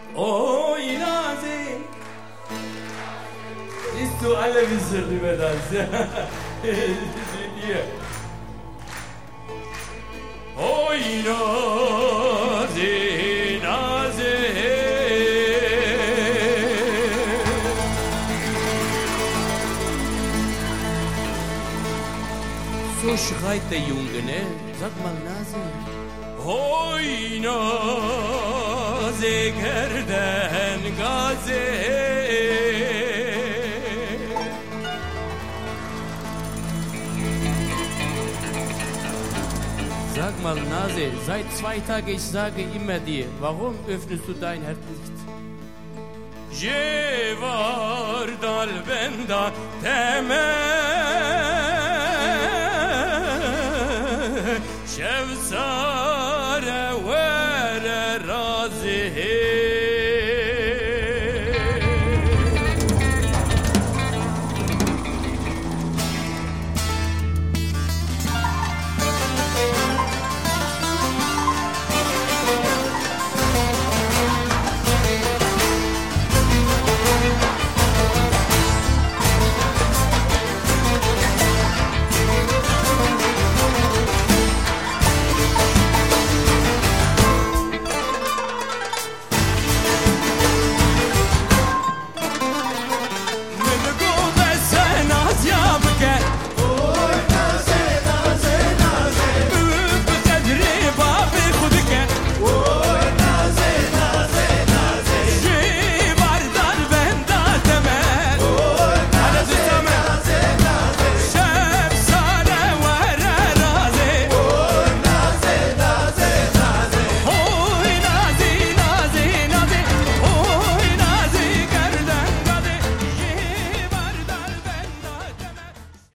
Oy Nazi. Bist du alle wissen über das? Hier. Oy Nazi, Nazi. So schreit der Junge, ne? Sag mal, Nase. Oy Nase, gerden gaze. Sag mal, Nase, seit 2 Tagen ich sage immer dir, warum öffnest du dein Herz nicht? Je var dal benda temel şevsare vere razı